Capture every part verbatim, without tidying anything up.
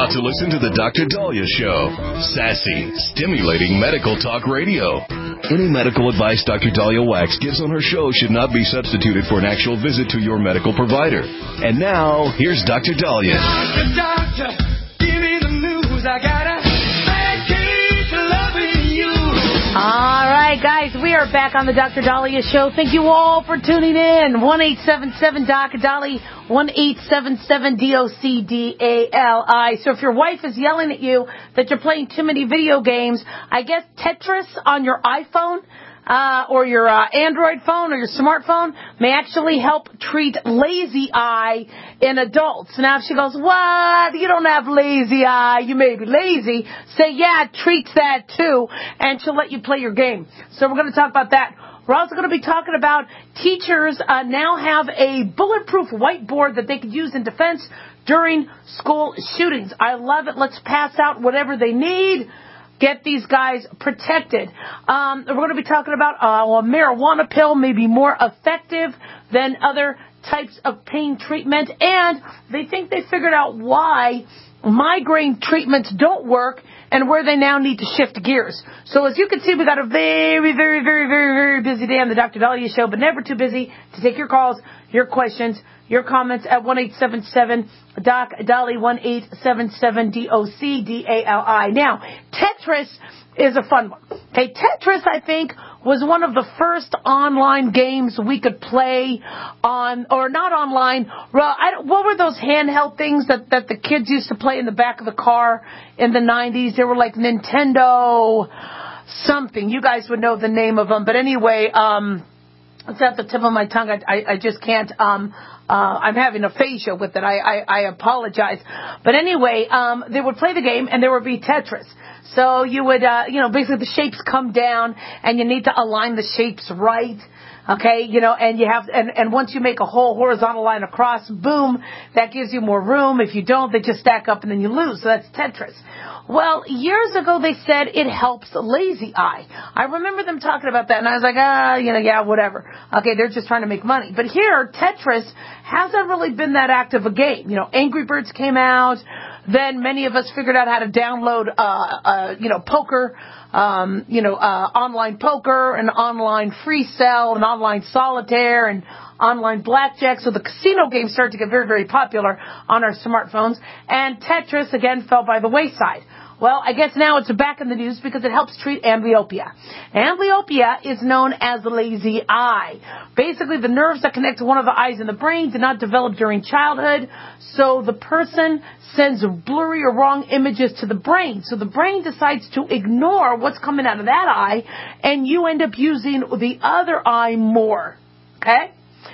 about to listen to the Doctor Daliah Show. Sassy, stimulating medical talk radio. Any medical advice Doctor Daliah Wax gives on her show should not be substituted for an actual visit to your medical provider. And now, here's Doctor Daliah. Doctor, doctor, give me the news. I got a bad case of loving you. All right, guys, we are back on the Doctor Daliah Show. Thank you all for tuning in. one eight seven seven D O C D A L I, one eight seven seven D O C D A L I. So if your wife is yelling at you that you're playing too many video games, I guess Tetris on your iPhone uh, or your uh, Android phone or your smartphone may actually help treat lazy eye in adults. Now, if she goes, what? You don't have lazy eye. You may be lazy. Say, yeah, it treats that too, and she'll let you play your game. So we're going to talk about that. We're also going to be talking about teachers uh, now have a bulletproof whiteboard that they could use in defense during school shootings. I love it. Let's pass out whatever they need. Get these guys protected. Um, we're going to be talking about uh, a marijuana pill may be more effective than other types of pain treatment. And they think they figured out why migraine treatments don't work and where they now need to shift gears. So as you can see, we got a very, very, very, very, very busy day on the Doctor Daliah Show, but never too busy to take your calls, your questions, your comments at one eight seven seven D O C D A L I, one eight seven seven D O C D A L I. Now, Tetris is a fun one. Okay, Tetris, I think, was one of the first online games we could play on, or not online. Well, I don't, what were those handheld things that, that the kids used to play in the back of the car in the nineties? They were like Nintendo something. You guys would know the name of them. But anyway, um, it's at the tip of my tongue. I, I, I just can't. Um, uh, I'm having aphasia with it. I, I, I apologize. But anyway, um, they would play the game, and there would be Tetris. So you would, uh, you know, basically the shapes come down, and you need to align the shapes right. Okay, you know, and you have, and, and once you make a whole horizontal line across, boom, that gives you more room. If you don't, they just stack up and then you lose. So that's Tetris. Well, years ago they said it helps lazy eye. I remember them talking about that, and I was like, ah, you know, yeah, whatever. Okay, they're just trying to make money. But here, Tetris hasn't really been that active a game. You know, Angry Birds came out. Then many of us figured out how to download, uh, uh, you know, poker, um, you know, uh, online poker and online free cell and online solitaire and online blackjack. So the casino games started to get very, very popular on our smartphones. And Tetris, again, fell by the wayside. Well, I guess now it's back in the news because it helps treat amblyopia. Amblyopia is known as lazy eye. Basically, the nerves that connect to one of the eyes in the brain did not develop during childhood, so the person sends blurry or wrong images to the brain. So the brain decides to ignore what's coming out of that eye, and you end up using the other eye more. Okay?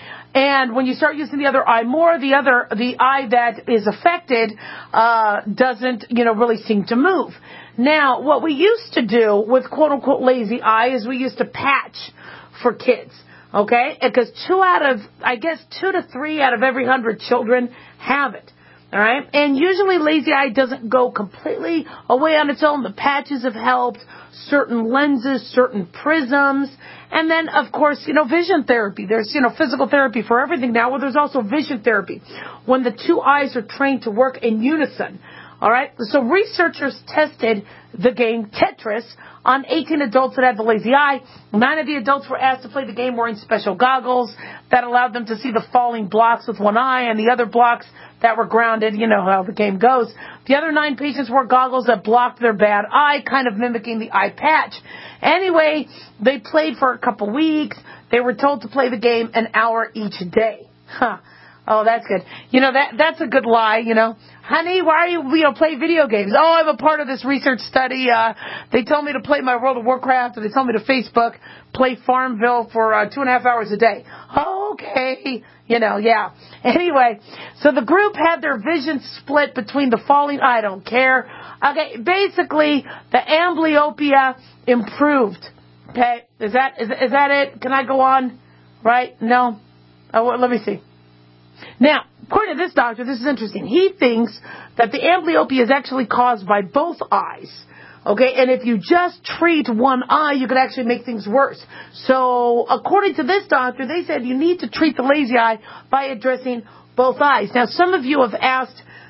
And when you start using the other eye more, the other, the eye that is affected, uh, doesn't, you know, really seem to move. Now, what we used to do with quote unquote lazy eye is we used to patch for kids. Okay? Because two out of, I guess two to three out of every hundred children have it. Alright? And usually lazy eye doesn't go completely away on its own. The patches have helped, certain lenses, certain prisms. And then, of course, you know, vision therapy. There's, you know, physical therapy for everything now. Well, there's also vision therapy when the two eyes are trained to work in unison. All right? So researchers tested the game Tetris on eighteen adults that had the lazy eye. Nine of the adults were asked to play the game wearing special goggles that allowed them to see the falling blocks with one eye and the other blocks that were grounded. You know how the game goes. The other nine patients wore goggles that blocked their bad eye, kind of mimicking the eye patch. Anyway, they played for a couple weeks. They were told to play the game an hour each day. Huh. Oh, that's good. You know, that that's a good lie, you know. Honey, why are you, you know, play video games? Oh, I'm a part of this research study. Uh, they told me to play my World of Warcraft, and they told me to Facebook, play Farmville for uh, two and a half hours a day. Okay. You know, yeah. Anyway, so the group had their vision split between the falling, I don't care. Okay, basically, the amblyopia improved. Okay, is that is, is that it? Can I go on? Right? No? Oh, well, let me see. Now, according to this doctor, this is interesting. He thinks that the amblyopia is actually caused by both eyes. Okay, and if you just treat one eye, you could actually make things worse. So, according to this doctor, they said you need to treat the lazy eye by addressing both eyes. Now, some of you have asked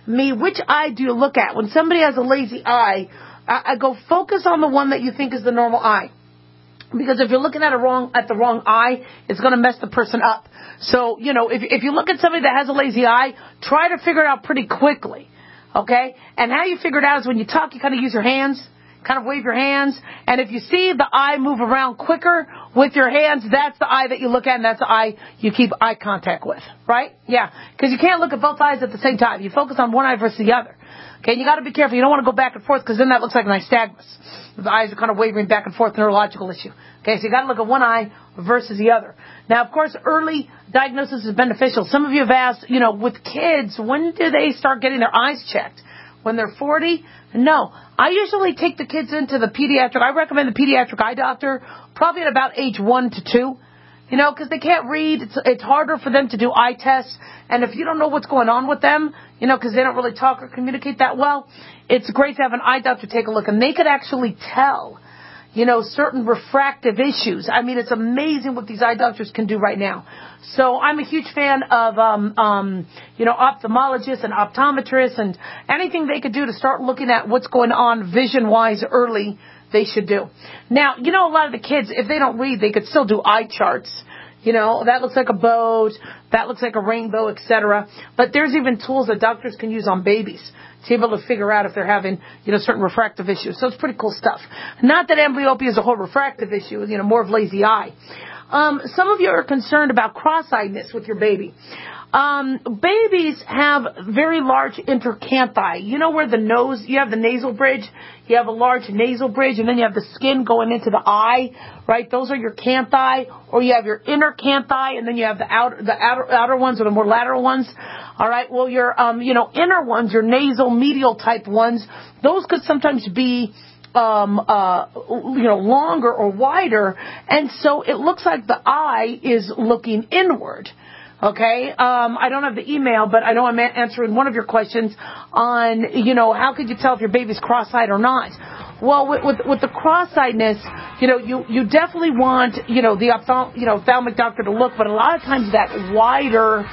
me, which eye do you look at? When somebody has a lazy eye, I, I go focus on the one that you think is the normal eye. Because if you're looking at a wrong at the wrong eye, it's going to mess the person up. So, you know, if if you look at somebody that has a lazy eye, try to figure it out pretty quickly, okay? And how you figure it out is when you talk, you kind of use your hands, kind of wave your hands. And if you see the eye move around quicker with your hands, that's the eye that you look at, and that's the eye you keep eye contact with, right? Yeah, because you can't look at both eyes at the same time. You focus on one eye versus the other. Okay, you got to be careful. You don't want to go back and forth because then that looks like nystagmus. The eyes are kind of wavering back and forth, neurological issue. Okay, so you got to look at one eye versus the other. Now, of course, early diagnosis is beneficial. Some of you have asked, you know, with kids, when do they start getting their eyes checked? When they're forty? No. I usually take the kids into the pediatric. I recommend the pediatric eye doctor probably at about age one to two. You know, because they can't read. It's, it's harder for them to do eye tests. And if you don't know what's going on with them, you know, because they don't really talk or communicate that well, it's great to have an eye doctor take a look. And they could actually tell, you know, certain refractive issues. I mean, it's amazing what these eye doctors can do right now. So I'm a huge fan of, um, um, you know, ophthalmologists and optometrists and anything they could do to start looking at what's going on vision-wise early. They should do. Now, you know, a lot of the kids, if they don't read, they could still do eye charts. You know, that looks like a boat, that looks like a rainbow, et cetera. But there's even tools that doctors can use on babies to be able to figure out if they're having, you know, certain refractive issues. So it's pretty cool stuff. Not that amblyopia is a whole refractive issue, you know, more of lazy eye. Um, some of you are concerned about cross-eyedness with your baby. Um, babies have very large intercanthi. You know where the nose, you have the nasal bridge, you have a large nasal bridge, and then you have the skin going into the eye, right? Those are your canthi, or you have your inner canthi, and then you have the outer, the outer, outer ones, or the more lateral ones. All right. Well, your, um, you know, inner ones, your nasal medial type ones, those could sometimes be Um, uh, you know, longer or wider, and so it looks like the eye is looking inward. Okay, um, I don't have the email, but I know I'm answering one of your questions on, you know, how could you tell if your baby's cross-eyed or not? Well, with, with, with the cross-eyedness, you know, you, you definitely want, you know, the ophthalm, you know, ophthalmic doctor to look, but a lot of times that wider,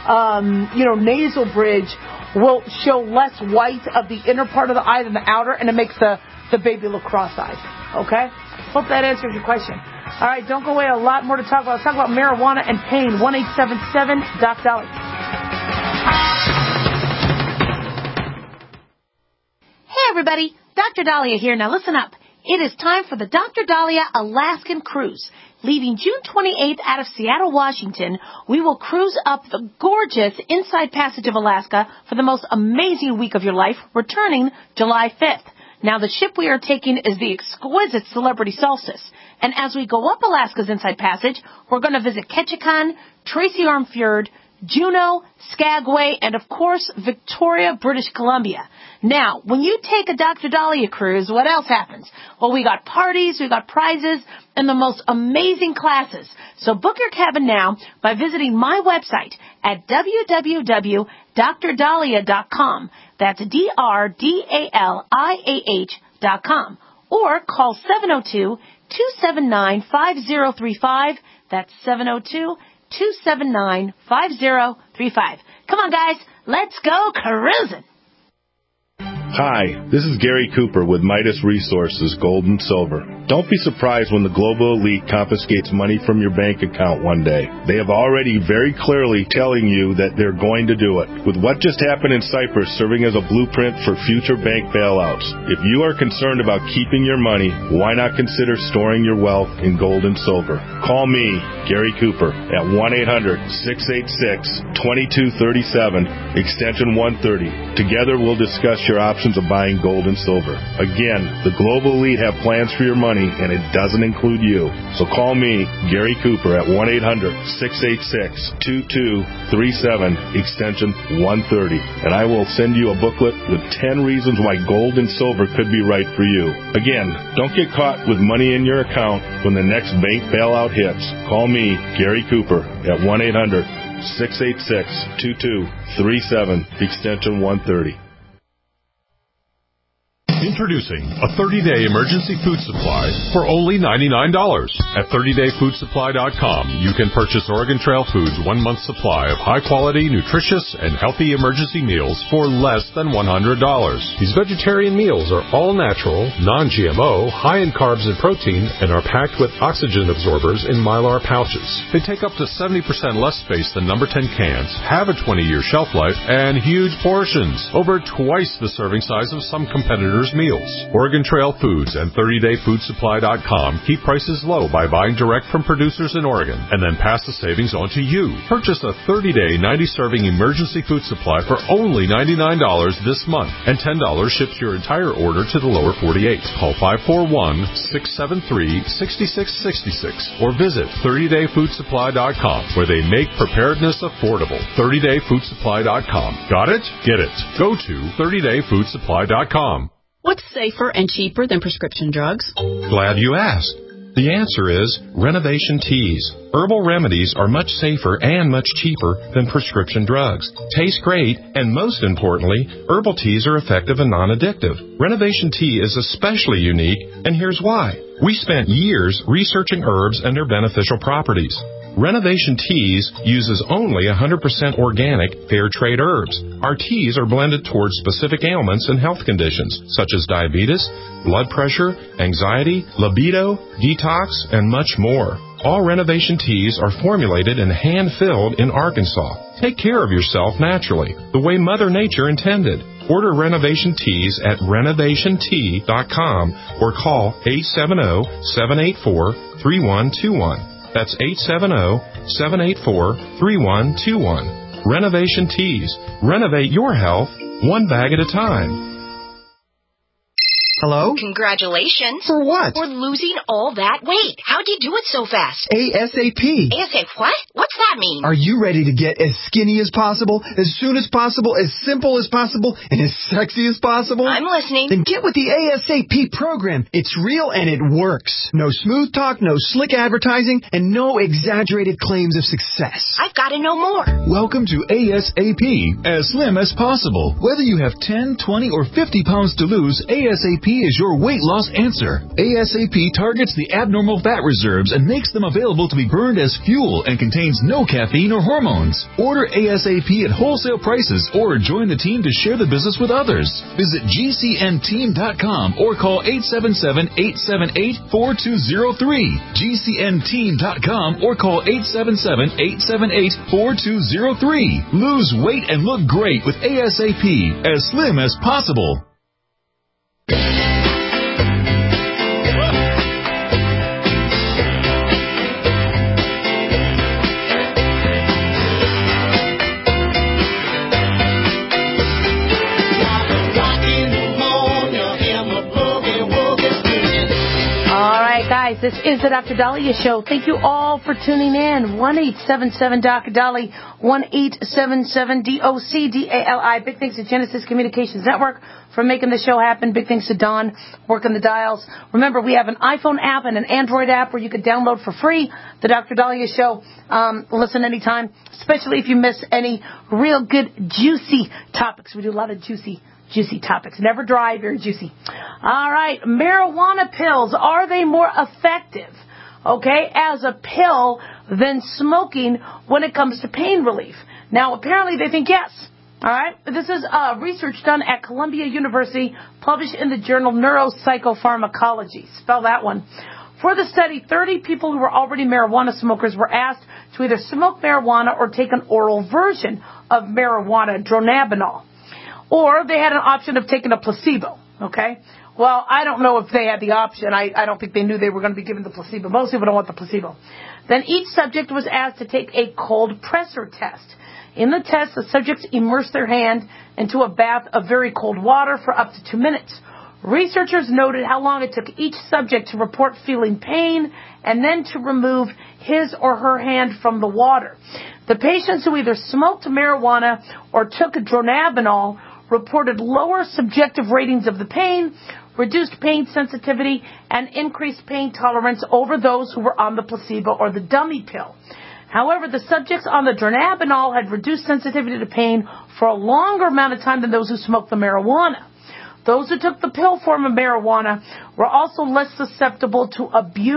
um, you know, nasal bridge will show less white of the inner part of the eye than the outer, and it makes the, the baby look cross-eyed. Okay? Hope that answers your question. All right, don't go away. A lot more to talk about. Let's talk about marijuana and pain. one eight seven seven Doc Dolly. Hey, everybody. Doctor Dahlia here. Now, listen up. It is time for the Doctor Dahlia Alaskan Cruise. Leaving June twenty-eighth out of Seattle, Washington, we will cruise up the gorgeous Inside Passage of Alaska for the most amazing week of your life, returning July fifth. Now, the ship we are taking is the exquisite Celebrity Solstice. And as we go up Alaska's Inside Passage, we're going to visit Ketchikan, Tracy Arm Fjord, Juneau, Skagway, and, of course, Victoria, British Columbia. Now, when you take a Doctor Dahlia cruise, what else happens? Well, we got parties, we got prizes, and the most amazing classes. So book your cabin now by visiting my website at w w w dot dr dahlia dot com. That's D R D A L I A H dot com. Or call seven oh two, two seven nine, five oh three five. That's seven oh two, two seven nine, five oh three five. Come on, guys. Let's go cruising. Hi, this is Gary Cooper with Midas Resources, Gold and Silver. Don't be surprised when the global elite confiscates money from your bank account one day. They have already very clearly telling you that they're going to do it. With what just happened in Cyprus serving as a blueprint for future bank bailouts, if you are concerned about keeping your money, why not consider storing your wealth in gold and silver? Call me, Gary Cooper, at one eight hundred, six eight six, two two three seven, extension one thirty. Together we'll discuss your options of buying gold and silver. Again, the global elite have plans for your money, and it doesn't include you. So call me, Gary Cooper, at one eight hundred, six eight six, two two three seven, extension one thirty, and I will send you a booklet with ten reasons why gold and silver could be right for you. Again, don't get caught with money in your account when the next bank bailout hits. Call me, Gary Cooper, at one eight hundred, six eight six, two two three seven, extension one thirty. Introducing a thirty-day emergency food supply for only ninety-nine dollars. At thirty day food supply dot com, you can purchase Oregon Trail Foods' one-month supply of high-quality, nutritious, and healthy emergency meals for less than one hundred dollars. These vegetarian meals are all natural, non-G M O, high in carbs and protein, and are packed with oxygen absorbers in Mylar pouches. They take up to seventy percent less space than number ten cans, have a twenty year shelf life, and huge portions, over twice the serving size of some competitors' meals. Oregon Trail Foods and thirty day food supply dot com keep prices low by buying direct from producers in Oregon and then pass the savings on to you. Purchase a thirty day, ninety serving emergency food supply for only ninety-nine dollars this month, and ten dollars ships your entire order to the lower forty-eight. Call five four one, six seven three, six six six six or visit thirty day food supply dot com, where they make preparedness affordable. thirty day food supply dot com. Got it? Get it. Go to thirty day food supply dot com. What's safer and cheaper than prescription drugs? Glad you asked. The answer is Renovation Teas. Herbal remedies are much safer and much cheaper than prescription drugs. Taste great, and most importantly, herbal teas are effective and non-addictive. Renovation Tea is especially unique, and here's why. We spent years researching herbs and their beneficial properties. Renovation Teas uses only one hundred percent organic, fair trade herbs. Our teas are blended towards specific ailments and health conditions, such as diabetes, blood pressure, anxiety, libido, detox, and much more. All Renovation Teas are formulated and hand-filled in Arkansas. Take care of yourself naturally, the way Mother Nature intended. Order Renovation Teas at renovation tea dot com or call eight seven zero, seven eight four, three one two one. That's eight seven zero, seven eight four, three one two one. Renovation Teas. Renovate your health one bag at a time. Hello? Congratulations. For what? For losing all that weight. How'd you do it so fast? ASAP. ASAP what? What's that mean? Are you ready to get as skinny as possible, as soon as possible, as simple as possible, and as sexy as possible? I'm listening. Then get with the ASAP program. It's real and it works. No smooth talk, no slick advertising, and no exaggerated claims of success. I've got to know more. Welcome to ASAP, as slim as possible. Whether you have ten, twenty, or fifty pounds to lose, ASAP is your weight loss answer. ASAP targets the abnormal fat reserves and makes them available to be burned as fuel and contains no caffeine or hormones. Order ASAP at wholesale prices or join the team to share the business with others. Visit G C N team dot com or call eight seven seven, eight seven eight, four two zero three. G C N team dot com or call eight seven seven, eight seven eight, four two zero three. Lose weight and look great with ASAP, as slim as possible. Guys, this is the Doctor Dahlia Show. Thank you all for tuning in. one eight seven seven Doctor Dali, one eight seven seven D O C D A L I. Big thanks to Genesis Communications Network for making the show happen. Big thanks to Don working the dials. Remember, we have an iPhone app and an Android app where you can download for free the Doctor Dahlia Show. Um, listen anytime, especially if you miss any real good, juicy topics. We do a lot of juicy Juicy topics. Never dry, very juicy. All right. Marijuana pills. Are they more effective, okay, as a pill than smoking when it comes to pain relief? Now, apparently they think yes. All right. This is uh, research done at Columbia University, published in the journal Neuropsychopharmacology. Spell that one. For the study, thirty people who were already marijuana smokers were asked to either smoke marijuana or take an oral version of marijuana, dronabinol. Or they had an option of taking a placebo, okay? Well, I don't know if they had the option. I, I don't think they knew they were going to be given the placebo. Most people don't want the placebo. Then each subject was asked to take a cold pressor test. In the test, the subjects immersed their hand into a bath of very cold water for up to two minutes. Researchers noted how long it took each subject to report feeling pain and then to remove his or her hand from the water. The patients who either smoked marijuana or took dronabinol reported lower subjective ratings of the pain, reduced pain sensitivity, and increased pain tolerance over those who were on the placebo or the dummy pill. However, the subjects on the dronabinol had reduced sensitivity to pain for a longer amount of time than those who smoked the marijuana. those who took the pill form of marijuana were also less susceptible to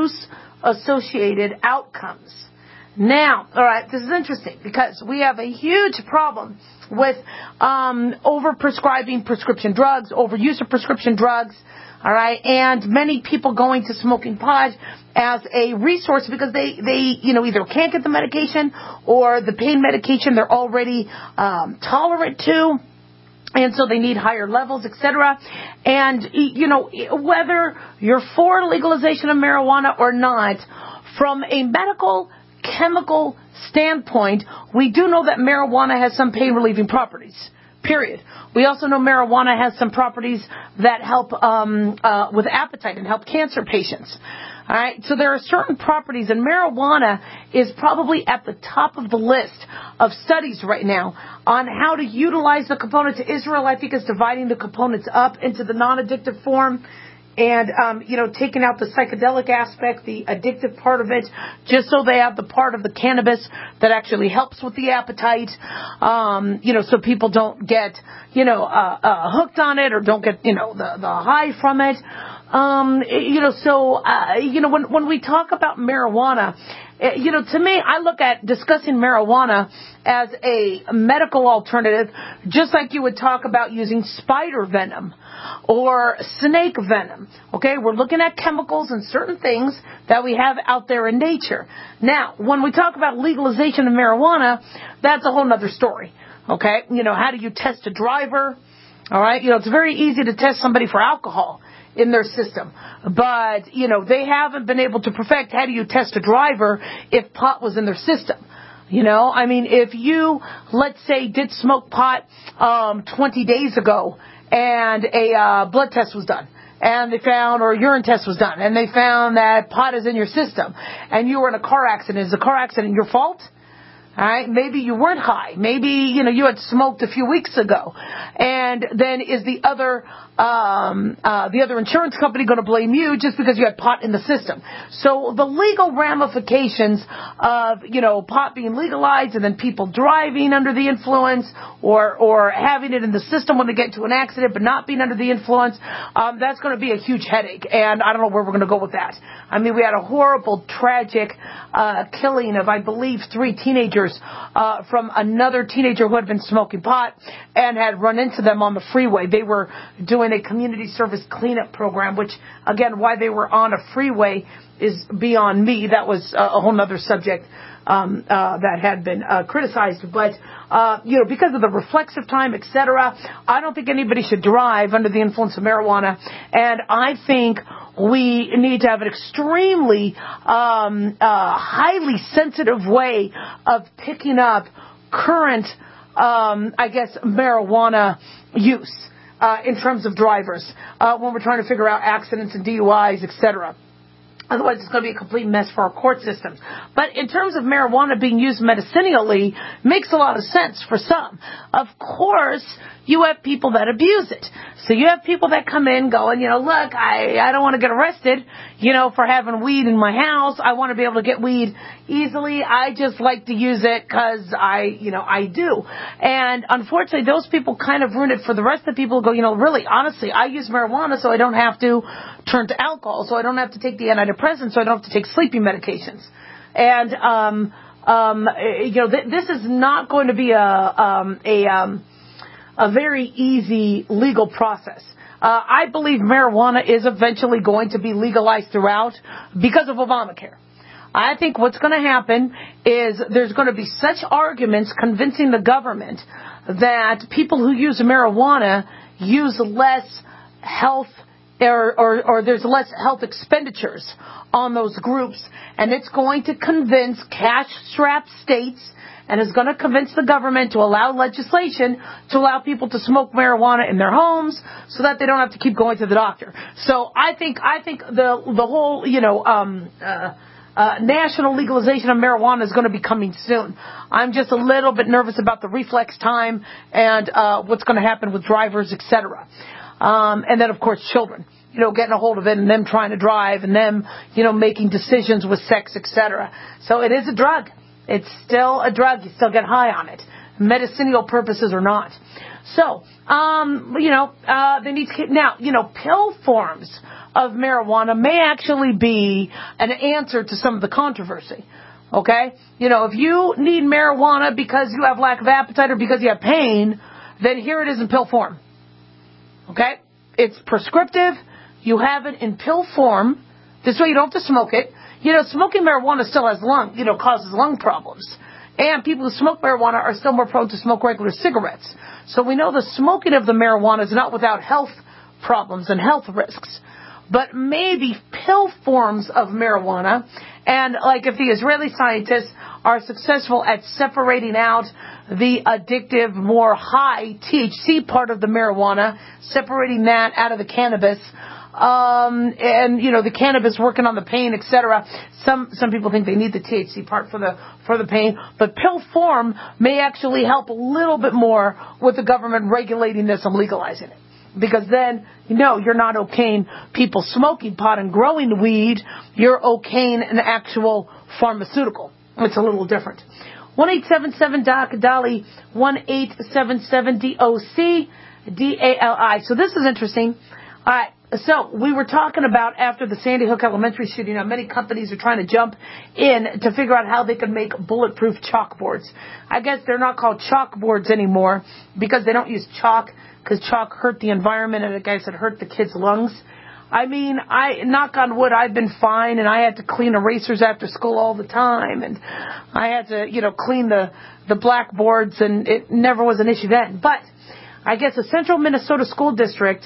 abuse-associated outcomes. Now, all right, this is interesting because we have a huge problem with um, over-prescribing prescription drugs, overuse of prescription drugs, all right, and many people going to smoking pot as a resource because they, they you know, either can't get the medication or the pain medication they're already um, tolerant to. And so they need higher levels, et cetera. And, you know, whether you're for legalization of marijuana or not, from a medical chemical standpoint, we do know that marijuana has some pain-relieving properties, period. We also know marijuana has some properties that help um, uh, with appetite and help cancer patients. All right, so there are certain properties, and marijuana is probably at the top of the list of studies right now on how to utilize the components. Israel, I think, is dividing the components up into the non-addictive form and, um, you know, taking out the psychedelic aspect, the addictive part of it, just so they have the part of the cannabis that actually helps with the appetite, um, you know, so people don't get, you know, uh, uh, hooked on it or don't get, you know, the, the high from it. Um, you know, so, uh, you know, when, when we talk about marijuana, you know, to me, I look at discussing marijuana as a medical alternative, just like you would talk about using spider venom or snake venom. Okay, we're looking at chemicals and certain things that we have out there in nature. Now, when we talk about legalization of marijuana, that's a whole other story. Okay, you know, how do you test a driver? All right, you know, it's very easy to test somebody for alcohol in their system. But, you know, they haven't been able to perfect how do you test a driver if pot was in their system. You know, I mean, if you, let's say, did smoke pot um, twenty days ago and a uh, blood test was done, and they found, or a urine test was done, and they found that pot is in your system, and you were in a car accident, is the car accident your fault? All right, maybe you weren't high. Maybe, you know, you had smoked a few weeks ago. And then is the other um, uh, the other insurance company going to blame you just because you had pot in the system? So the legal ramifications of, you know, pot being legalized and then people driving under the influence or or having it in the system when they get into an accident but not being under the influence, um, that's going to be a huge headache. And I don't know where we're going to go with that. I mean, we had a horrible, tragic uh, killing of, I believe, three teenagers Uh, from another teenager who had been smoking pot and had run into them on the freeway. They were doing a community service cleanup program, which, again, why they were on a freeway is beyond me. That was a, a whole other subject um, uh, that had been uh, criticized. But, uh, you know, because of the reflexive time, et cetera, I don't think anybody should drive under the influence of marijuana. And I think we need to have an extremely um, uh, highly sensitive way of picking up current, um, I guess, marijuana use uh, in terms of drivers uh, when we're trying to figure out accidents and D U Is, et cetera. Otherwise, it's going to be a complete mess for our court systems. But in terms of marijuana being used medicinally, makes a lot of sense for some. Of course, you have people that abuse it. So you have people that come in going, you know, look, I, I don't want to get arrested, you know, for having weed in my house. I want to be able to get weed easily. I just like to use it because I, you know, I do. And unfortunately, those people kind of ruin it for the rest of the people who go, you know, really, honestly, I use marijuana so I don't have to turn to alcohol, so I don't have to take the antidepressants, so I don't have to take sleeping medications. And, um, um, you know, th- this is not going to be a, um, a, um, a very easy legal process. Uh, I believe marijuana is eventually going to be legalized throughout because of Obamacare. I think what's going to happen is there's going to be such arguments convincing the government that people who use marijuana use less health Or, or, or there's less health expenditures on those groups, and it's going to convince cash-strapped states, and is going to convince the government to allow legislation to allow people to smoke marijuana in their homes, so that they don't have to keep going to the doctor. So I think I think the the whole you know um, uh, uh, national legalization of marijuana is going to be coming soon. I'm just a little bit nervous about the reflex time and uh, what's going to happen with drivers, et cetera. Um, and then, of course, children, you know, getting a hold of it and them trying to drive and them, you know, making decisions with sex, et cetera. So it is a drug. It's still a drug. You still get high on it. medicinal purposes or not. So, um, you know, uh, they need to keep, now, you know, pill forms of marijuana may actually be an answer to some of the controversy. Okay? You know, if you need marijuana because you have lack of appetite or because you have pain, then here it is in pill form. Okay? It's prescriptive. You have it in pill form. This way you don't have to smoke it. You know, smoking marijuana still has lung, you know, causes lung problems. And people who smoke marijuana are still more prone to smoke regular cigarettes. So we know the smoking of the marijuana is not without health problems and health risks. But maybe pill forms of marijuana, and like if the Israeli scientists are successful at separating out the addictive, more high T H C part of the marijuana, separating that out of the cannabis, um, and you know the cannabis working on the pain, et cetera. Some some people think they need the T H C part for the for the pain, but pill form may actually help a little bit more with the government regulating this and legalizing it. Because then, you know, you're not okaying people smoking pot and growing weed. You're okaying an actual pharmaceutical. It's a little different. one eight seven seven D O C, Dolly, one eight seven seven D O C D A L I. So this is interesting. All right. So we were talking about after the Sandy Hook Elementary shooting, now many companies are trying to jump in to figure out how they can make bulletproof chalkboards. I guess they're not called chalkboards anymore because they don't use chalk, because chalk hurt the environment and I guess it hurt the kids' lungs. I mean, I knock on wood, I've been fine, and I had to clean erasers after school all the time, and I had to, you know, clean the, the blackboards, and it never was an issue then. But I guess a central Minnesota school district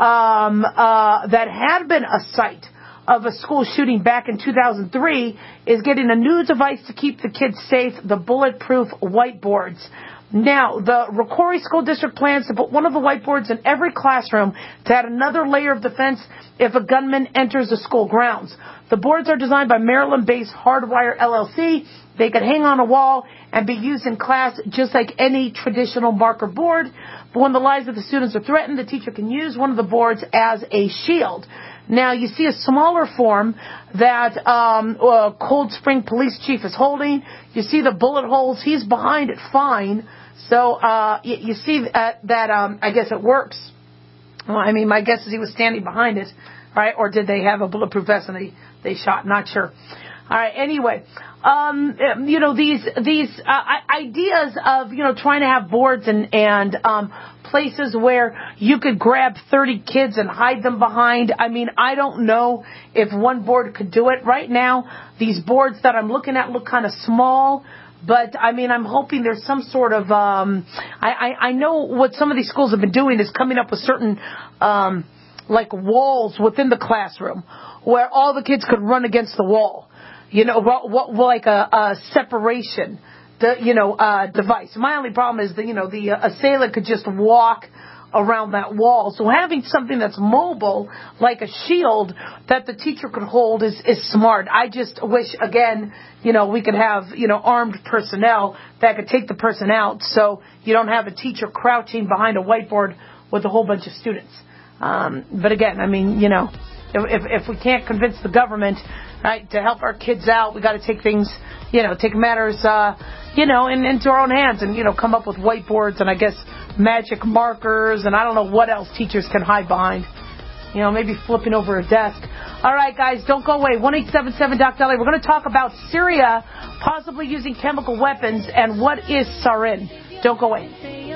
um, uh, that had been a site of a school shooting back in two thousand three is getting a new device to keep the kids safe, the bulletproof whiteboards. Now, the Rocori School District plans to put one of the whiteboards in every classroom to add another layer of defense if a gunman enters the school grounds. The boards are designed by Maryland-based Hardwire L L C. They could hang on a wall and be used in class just like any traditional marker board. But when the lives of the students are threatened, the teacher can use one of the boards as a shield. Now, you see a smaller form that um, uh, Cold Spring Police Chief is holding. You see the bullet holes. He's behind it fine. So uh, you, you see uh, that, um, I guess it works. Well, I mean, my guess is he was standing behind it, right? Or did they have a bulletproof vest and they, they shot? Not sure. All right, anyway, um, you know, these these uh, ideas of, you know, trying to have boards and, and um, places where you could grab thirty kids and hide them behind. I mean, I don't know if one board could do it. Right now, these boards that I'm looking at look kind of small. But, I mean, I'm hoping there's some sort of, um, I, I, I know what some of these schools have been doing is coming up with certain, um, like walls within the classroom where all the kids could run against the wall. You know, what, what, like a, a separation, the, you know, uh, device. My only problem is that, you know, the uh, assailant could just walk around that wall. So having something that's mobile, like a shield that the teacher could hold is, is smart. I just wish, again, you know, we could have, you know, armed personnel that could take the person out so you don't have a teacher crouching behind a whiteboard with a whole bunch of students. Um, but again, I mean, you know, if, if we can't convince the government, right, to help our kids out, we got to take things, you know, take matters, uh, you know, in, into our own hands and, you know, come up with whiteboards and I guess magic markers and I don't know what else teachers can hide behind. You know, maybe flipping over a desk. All right, guys, don't go away. one eight seven seven D O C Dolly. We're going to talk about Syria possibly using chemical weapons and what is sarin. Don't go away.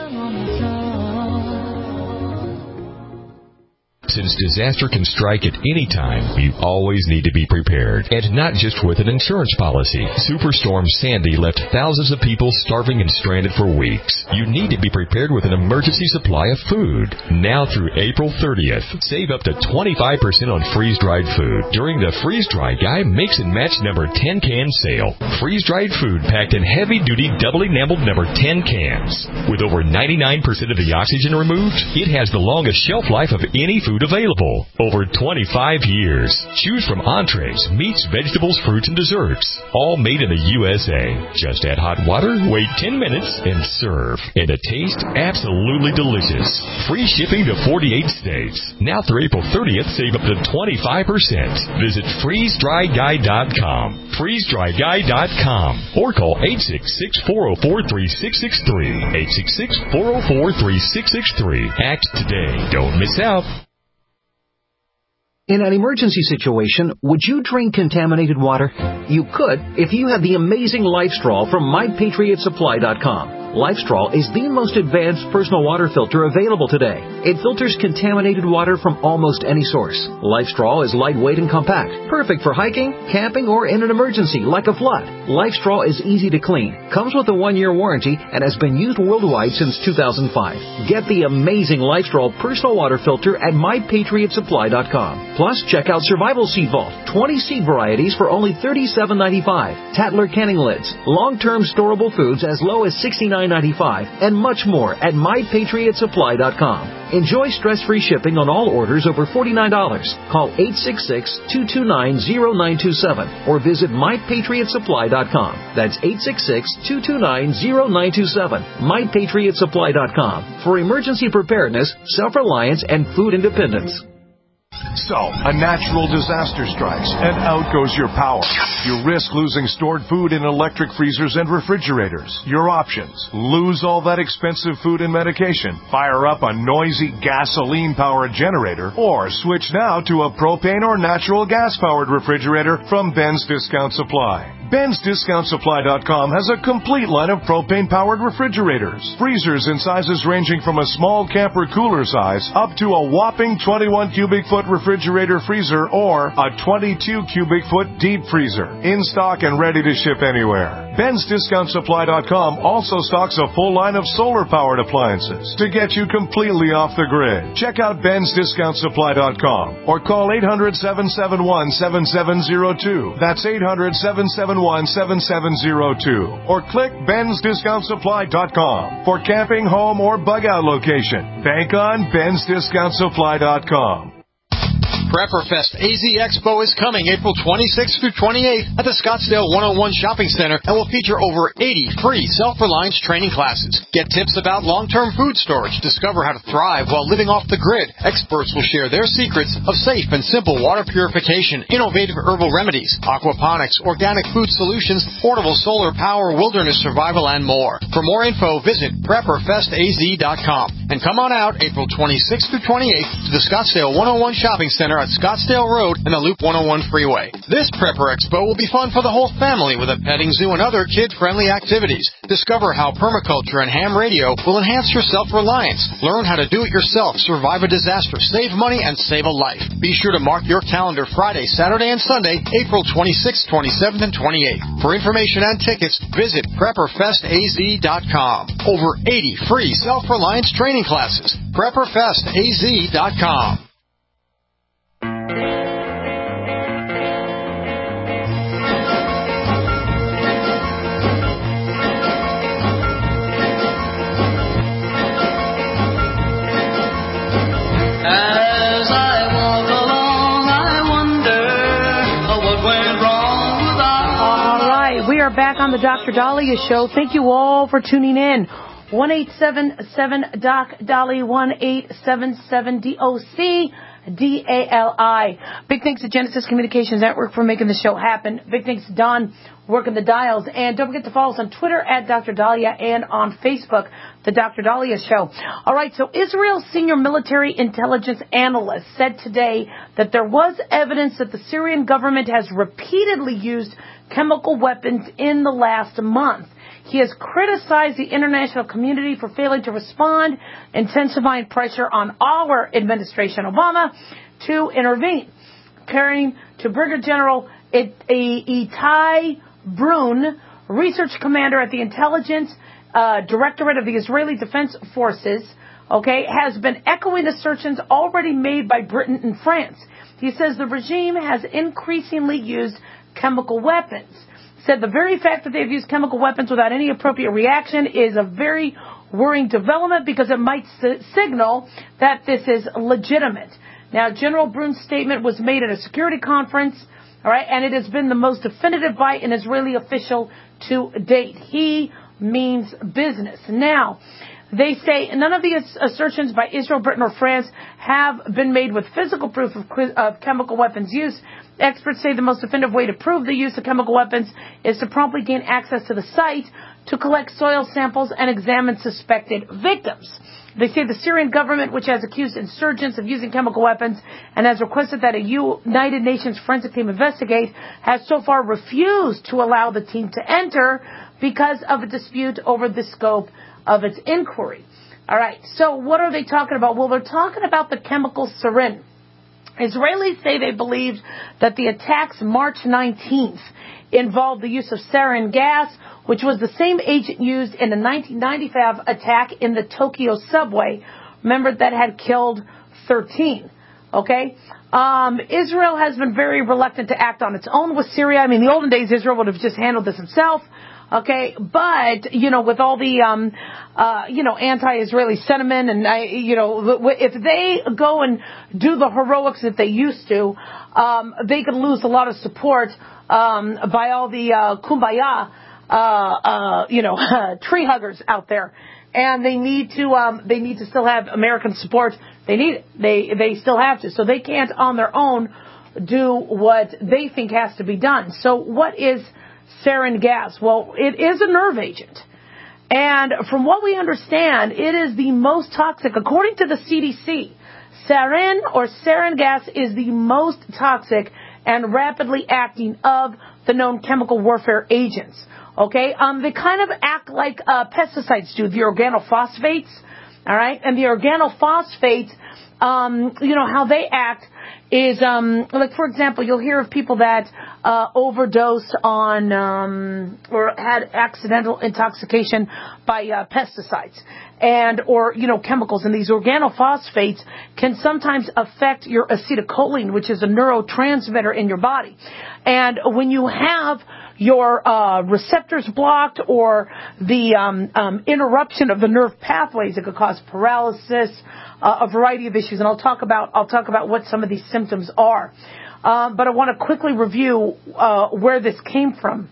Since disaster can strike at any time, you always need to be prepared. And not just with an insurance policy. Superstorm Sandy left thousands of people starving and stranded for weeks. You need to be prepared with an emergency supply of food. Now through April thirtieth, save up to twenty-five percent on freeze-dried food during the Freeze Dry Guy Mix and Match number ten can sale. Freeze-dried food packed in heavy-duty double-enameled number ten cans. With over ninety-nine percent of the oxygen removed, it has the longest shelf life of any food available. Over twenty-five years. Choose from entrees, meats, vegetables, fruits, and desserts. All made in the U S A. Just add hot water, wait ten minutes, and serve. And a taste absolutely delicious. Free shipping to forty-eight states. Now through April thirtieth, save up to twenty-five percent. Visit freeze dry guy dot com. freeze dry guy dot com. Or call eight six six, four oh four, three six six three. eight six six, four oh four, three six six three. Act today. Don't miss out. In an emergency situation, would you drink contaminated water? You could if you had the amazing LifeStraw from my patriot supply dot com. LifeStraw is the most advanced personal water filter available today. It filters contaminated water from almost any source. LifeStraw is lightweight and compact, perfect for hiking, camping, or in an emergency like a flood. LifeStraw is easy to clean, comes with a one-year warranty, and has been used worldwide since two thousand five. Get the amazing LifeStraw personal water filter at my patriot supply dot com. Plus, check out Survival Seed Vault, twenty seed varieties for only thirty-seven ninety-five. Tattler canning lids, long-term storable foods as low as sixty-nine ninety-five, and much more at my patriot supply dot com. Enjoy stress-free shipping on all orders over forty-nine dollars. Call eight six six, two two nine, zero nine two seven or visit my patriot supply dot com. That's eight six six, two two nine, zero nine two seven. my patriot supply dot com for emergency preparedness, self-reliance, and food independence. So, a natural disaster strikes, and out goes your power. You risk losing stored food in electric freezers and refrigerators. Your options: lose all that expensive food and medication, fire up a noisy gasoline-powered generator, or switch now to a propane or natural gas-powered refrigerator from Ben's Discount Supply. Ben's Discount Supply dot com has a complete line of propane-powered refrigerators. Freezers in sizes ranging from a small camper cooler size up to a whopping twenty-one cubic foot refrigerator freezer or a twenty-two cubic foot deep freezer. In stock and ready to ship anywhere. Ben's Discount Supply dot com also stocks a full line of solar-powered appliances to get you completely off the grid. Check out Ben's Discount Supply dot com or call eight hundred, seven seven one, seven seven zero two. That's eight hundred, seven seven one, seven seven zero two. Or click Ben's Discount Supply dot com for camping, home, or bug-out location. Bank on Ben's Discount Supply dot com. PrepperFest A Z Expo is coming April twenty-sixth through twenty-eighth at the Scottsdale one oh one Shopping Center and will feature over eighty free self-reliance training classes. Get tips about long-term food storage, discover how to thrive while living off the grid. Experts will share their secrets of safe and simple water purification, innovative herbal remedies, aquaponics, organic food solutions, portable solar power, wilderness survival, and more. For more info, visit Prepper Fest A Z dot com and come on out April twenty-sixth through twenty-eighth to the Scottsdale one oh one Shopping Center at Scottsdale Road and the Loop one oh one Freeway. This Prepper Expo will be fun for the whole family with a petting zoo and other kid-friendly activities. Discover how permaculture and ham radio will enhance your self-reliance. Learn how to do it yourself, survive a disaster, save money, and save a life. Be sure to mark your calendar Friday, Saturday, and Sunday, April twenty-sixth, twenty-seventh, and twenty-eighth. For information and tickets, visit Prepper Fest A Z dot com. Over eighty free self-reliance training classes. Prepper Fest A Z dot com. Back on the Doctor Dahlia Show. Thank you all for tuning in. one eight seven seven D O C D A L I, one eight seven seven D O C D A L I. Big thanks to Genesis Communications Network for making the show happen. Big thanks to Don working the dials. And don't forget to follow us on Twitter at Doctor Dahlia and on Facebook, The Doctor Dahlia Show. All right, so Israel's senior military intelligence analyst said today that there was evidence that the Syrian government has repeatedly used chemical weapons in the last month. He has criticized the international community for failing to respond, intensifying pressure on our administration, Obama, to intervene. Carrying to Brigadier General Itai Brun, research commander at the Intelligence uh, Directorate of the Israeli Defense Forces, okay, has been echoing assertions already made by Britain and France. He says the regime has increasingly used chemical weapons. Said the very fact that they've used chemical weapons without any appropriate reaction is a very worrying development because it might s- signal that this is legitimate. Now, General Brun's statement was made at a security conference, all right, and it has been the most definitive by an Israeli official to date. He means business. Now, they say none of the assertions by Israel, Britain, or France have been made with physical proof of, of chemical weapons use. Experts say the most definitive way to prove the use of chemical weapons is to promptly gain access to the site to collect soil samples and examine suspected victims. They say the Syrian government, which has accused insurgents of using chemical weapons and has requested that a United Nations forensic team investigate, has so far refused to allow the team to enter because of a dispute over the scope of its inquiry. All right, so what are they talking about? Well, they're talking about the chemical sarin. Israelis say they believed that the attacks March nineteenth involved the use of sarin gas, which was the same agent used in the nineteen ninety-five attack in the Tokyo subway. Remember, that had killed thirteen. Okay? Um, Israel has been very reluctant to act on its own with Syria. I mean, in the olden days, Israel would have just handled this himself. Okay, but, you know, with all the, um, uh, you know, anti-Israeli sentiment and, uh, you know, if they go and do the heroics that they used to, um, they could lose a lot of support, um, by all the, uh, kumbaya, uh, uh, you know, tree huggers out there. And they need to, um, they need to still have American support. They need it. They, they still have to. So they can't on their own do what they think has to be done. So what is sarin gas? Well, it is a nerve agent. And from what we understand, it is the most toxic. According to the C D C, sarin or sarin gas is the most toxic and rapidly acting of the known chemical warfare agents. Okay? Um, they kind of act like uh, pesticides do, the organophosphates. All right? And the organophosphates, um, you know, how they act is, um, like, for example, you'll hear of people that uh, overdosed on um, or had accidental intoxication by uh, pesticides and or, you know, chemicals. And these organophosphates can sometimes affect your acetylcholine, which is a neurotransmitter in your body. And when you have your uh, receptors blocked or the um, um, interruption of the nerve pathways, it could cause paralysis, uh, a variety of issues, and I'll talk about I'll talk about what some of these symptoms are. Uh, but I want to quickly review uh, where this came from.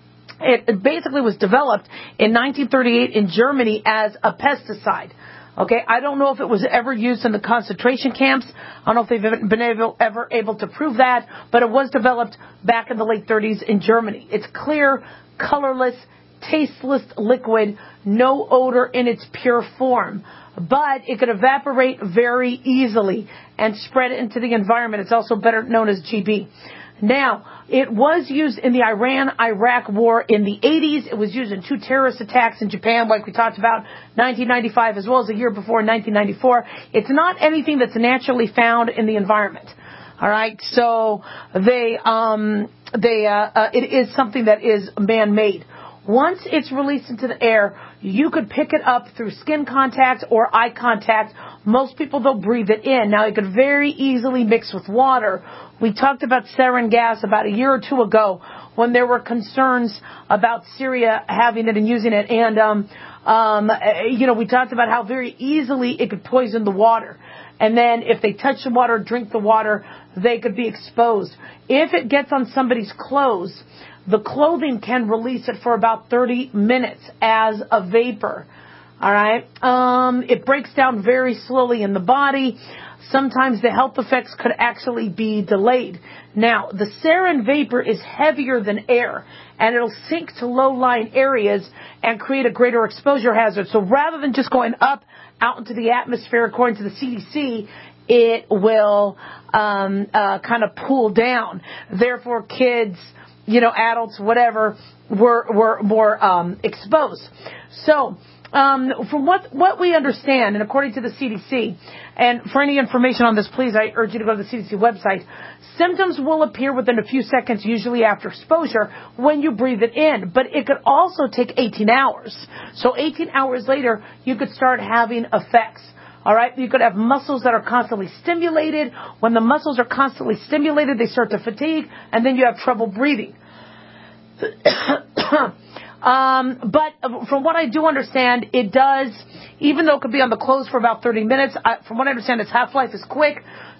It, it basically was developed in nineteen thirty-eight in Germany as a pesticide. Okay, I don't know if it was ever used in the concentration camps. I don't know if they've been able, ever able to prove that, but it was developed back in the late thirties in Germany. It's clear, colorless, tasteless liquid, no odor in its pure form. But it could evaporate very easily and spread into the environment. It's also better known as G B. Now, it was used in the Iran-Iraq war in the eighties. It was used in two terrorist attacks in Japan, like we talked about, nineteen ninety-five, as well as a year before, nineteen ninety-four. It's not anything that's naturally found in the environment. All right, so they, um, they, uh, uh, it is something that is man-made. Once it's released into the air, you could pick it up through skin contact or eye contact. Most people, they'll breathe it in. Now, it could very easily mix with water. We talked about sarin gas about a year or two ago when there were concerns about Syria having it and using it. And, um, um, you know, we talked about how very easily it could poison the water. And then if they touch the water, drink the water, they could be exposed. If it gets on somebody's clothes, the clothing can release it for about thirty minutes as a vapor. All right. Um, it breaks down very slowly in the body. Sometimes the health effects could actually be delayed. Now, the sarin vapor is heavier than air, and it'll sink to low-lying areas and create a greater exposure hazard. So rather than just going up out into the atmosphere, according to the C D C, it will um, uh, kind of cool down. Therefore, kids, you know, adults, whatever, were were more um, exposed. So, um, from what what we understand, and according to the C D C, and for any information on this, please, I urge you to go to the C D C website. Symptoms will appear within a few seconds, usually after exposure, when you breathe it in. But it could also take eighteen hours. So eighteen hours later, you could start having effects. All right, you could have muscles that are constantly stimulated. When the muscles are constantly stimulated, they start to fatigue, and then you have trouble breathing. Um, but from what I do understand, it does, even though it could be on the clothes for about thirty minutes, I, from what I understand, its half-life is quick.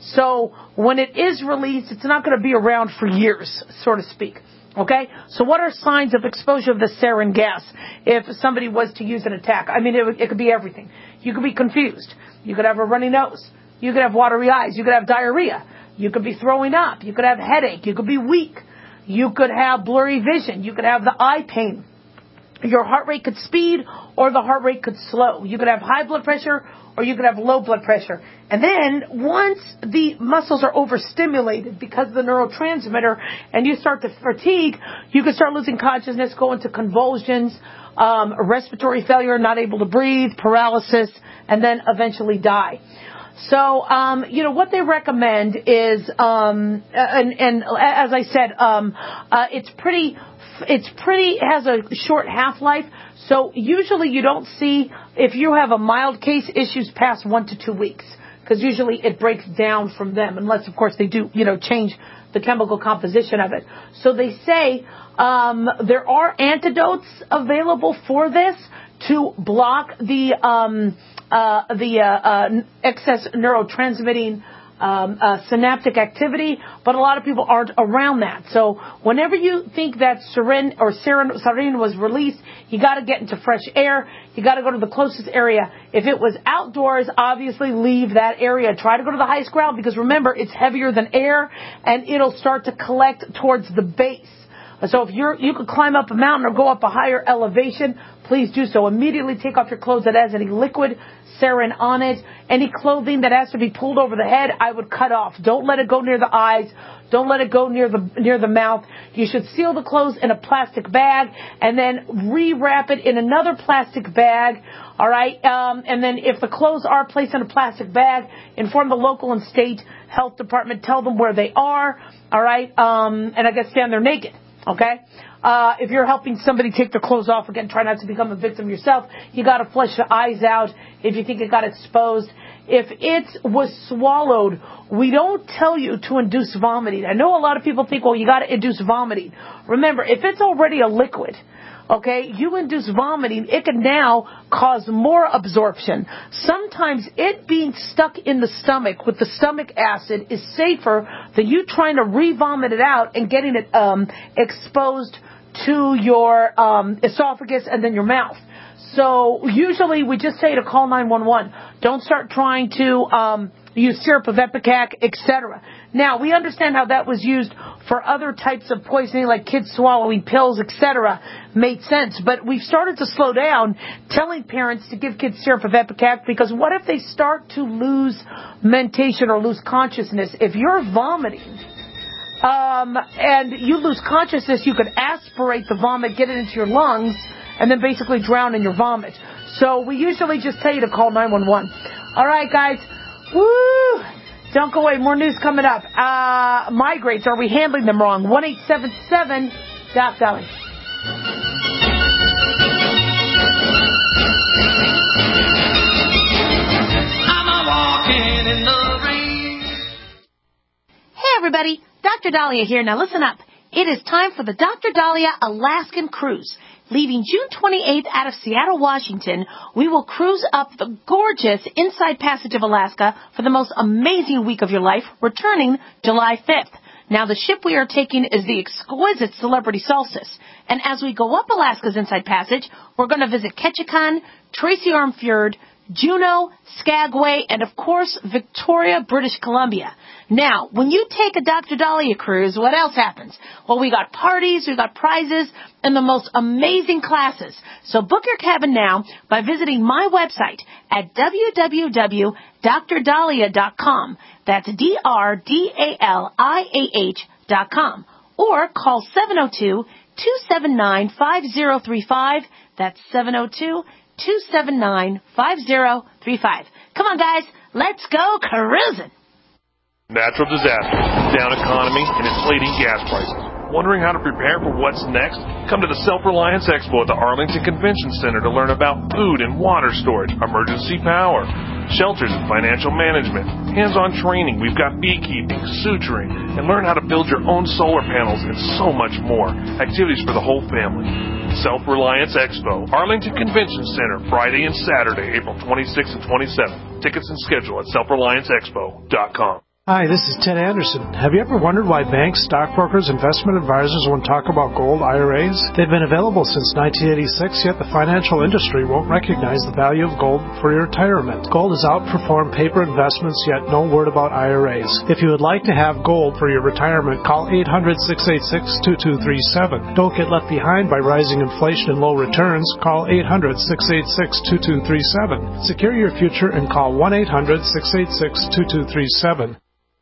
So when it is released, it's not going to be around for years, so to speak. Okay? So what are signs of exposure of the sarin gas if somebody was to use an attack? I mean, it, it could be everything. You could be confused. You could have a runny nose. You could have watery eyes. You could have diarrhea. You could be throwing up. You could have headache. You could be weak. You could have blurry vision. You could have the eye pain. Your heart rate could speed or the heart rate could slow. You could have high blood pressure or you could have low blood pressure. And then once the muscles are overstimulated because of the neurotransmitter and you start to fatigue, you could start losing consciousness, go into convulsions, um, respiratory failure, not able to breathe, paralysis, and then eventually die. So, um, you know, what they recommend is, um, and, and as I said, um, uh, it's pretty, it's pretty, it has a short half-life. So usually you don't see, if you have a mild case, issues past one to two weeks. Because usually it breaks down from them, unless, of course, they do, you know, change the chemical composition of it. So they say, um, there are antidotes available for this to block the, um, Uh, the uh, uh, excess neurotransmitting um, uh, synaptic activity, but a lot of people aren't around that. So whenever you think that sarin or sarin, sarin was released, you got to get into fresh air. You got to go to the closest area. If it was outdoors, obviously leave that area. Try to go to the highest ground because remember, it's heavier than air, and it'll start to collect towards the base. So if you're, you could climb up a mountain or go up a higher elevation, please do so. Immediately take off your clothes that has any liquid sarin on it. Any clothing that has to be pulled over the head, I would cut off. Don't let it go near the eyes. Don't let it go near the near the mouth. You should seal the clothes in a plastic bag and then re-wrap it in another plastic bag. All right. Um, and then if the clothes are placed in a plastic bag, inform the local and state health department. Tell them where they are. All right. Um, and I guess stand there naked. Okay? Uh, if you're helping somebody take their clothes off, again, try not to become a victim yourself. You gotta flush the eyes out if you think it got exposed. If it was swallowed, we don't tell you to induce vomiting. I know a lot of people think, well, you gotta induce vomiting. Remember, if it's already a liquid, okay, you induce vomiting, it can now cause more absorption. Sometimes it being stuck in the stomach with the stomach acid is safer than you trying to re-vomit it out and getting it um, exposed to your um, esophagus and then your mouth. So usually we just say to call nine one one. Don't start trying to um, use syrup of Epicac, et cetera. Now, we understand how that was used for other types of poisoning, like kids swallowing pills, et cetera. Made sense. But we've started to slow down telling parents to give kids syrup of Epicac because what if they start to lose mentation or lose consciousness? If you're vomiting um, and you lose consciousness, you could aspirate the vomit, get it into your lungs, and then basically drown in your vomit. So we usually just tell you to call nine one one. All right, guys. Woo! Don't go away. More news coming up. Uh, migraines. Are we handling them wrong? one eight seven seven Doc Dolly. I'm a walking in the rain. Hey, everybody. Doctor Dahlia here. Now listen up. It is time for the Doctor Dahlia Alaskan Cruise. Leaving June twenty-eighth out of Seattle, Washington, we will cruise up the gorgeous Inside Passage of Alaska for the most amazing week of your life, returning July fifth. Now, the ship we are taking is the exquisite Celebrity Solstice. And as we go up Alaska's Inside Passage, we're going to visit Ketchikan, Tracy Arm Fjord, Juneau, Skagway, and of course, Victoria, British Columbia. Now, when you take a Doctor Dahlia cruise, what else happens? Well, we got parties, we got prizes, and the most amazing classes. So book your cabin now by visiting my website at w w w dot dr dahlia dot com. That's D R D A L I A H dot com. Or call seven oh two, two seven nine, five oh three five. That's seven oh two, two seven nine, five oh three five. Come on, guys. Let's go cruising. Natural disasters, down economy, and inflating gas prices. Wondering how to prepare for what's next? Come to the Self-Reliance Expo at the Arlington Convention Center to learn about food and water storage, emergency power, shelters and financial management, hands-on training. We've got beekeeping, suturing, and learn how to build your own solar panels and so much more. Activities for the whole family. Self-Reliance Expo, Arlington Convention Center, Friday and Saturday, April twenty-sixth and twenty-seventh. Tickets and schedule at self reliance expo dot com. Hi, this is Ted Anderson. Have you ever wondered why banks, stockbrokers, investment advisors won't talk about gold I R As? They've been available since nineteen eighty-six, yet the financial industry won't recognize the value of gold for your retirement. Gold has outperformed paper investments, yet no word about I R As. If you would like to have gold for your retirement, call eight hundred, six eight six, two two three seven. Don't get left behind by rising inflation and low returns. Call eight hundred, six eight six, two two three seven. Secure your future and call one eight hundred, six eight six, two two three seven.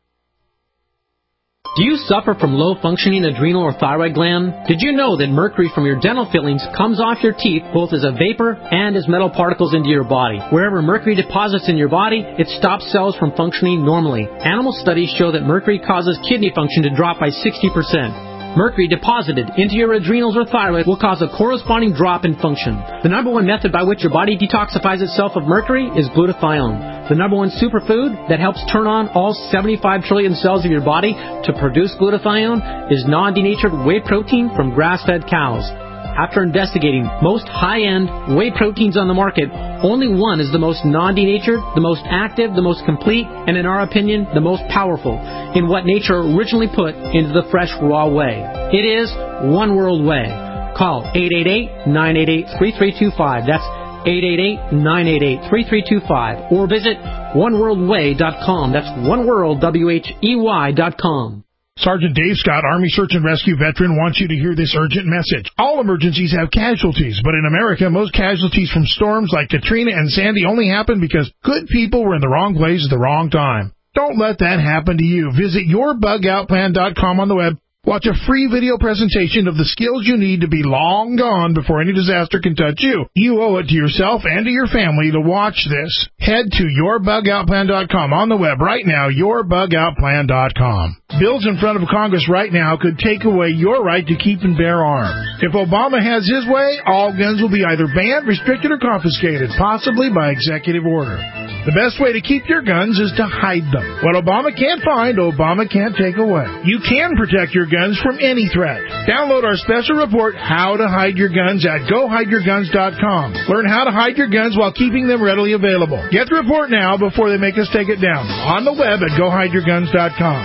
Do you suffer from low-functioning adrenal or thyroid gland? Did you know that mercury from your dental fillings comes off your teeth both as a vapor and as metal particles into your body? Wherever mercury deposits in your body, it stops cells from functioning normally. Animal studies show that mercury causes kidney function to drop by sixty percent. Mercury deposited into your adrenals or thyroid will cause a corresponding drop in function. The number one method by which your body detoxifies itself of mercury is glutathione. The number one superfood that helps turn on all seventy-five trillion cells of your body to produce glutathione is non-denatured whey protein from grass-fed cows. After investigating most high-end whey proteins on the market, only one is the most non-denatured, the most active, the most complete, and in our opinion, the most powerful in what nature originally put into the fresh raw whey. It is One World Whey. Call eight eight eight, nine eight eight, three three two five. That's eight eight eight, nine eight eight, three three two five. Or visit one world way dot com. That's oneworld, W H E Y dot com. Sergeant Dave Scott, Army Search and Rescue veteran, wants you to hear this urgent message. All emergencies have casualties, but in America, most casualties from storms like Katrina and Sandy only happen because good people were in the wrong place at the wrong time. Don't let that happen to you. Visit your bug out plan dot com on the web. Watch a free video presentation of the skills you need to be long gone before any disaster can touch you. You owe it to yourself and to your family to watch this. Head to your bug out plan dot com on the web right now, your bug out plan dot com. Bills in front of Congress right now could take away your right to keep and bear arms. If Obama has his way, all guns will be either banned, restricted, or confiscated, possibly by executive order. The best way to keep your guns is to hide them. What Obama can't find, Obama can't take away. You can protect your guns from any threat. Download our special report, How to Hide Your Guns, at go hide your guns dot com. Learn how to hide your guns while keeping them readily available. Get the report now before they make us take it down. On the web at go hide your guns dot com.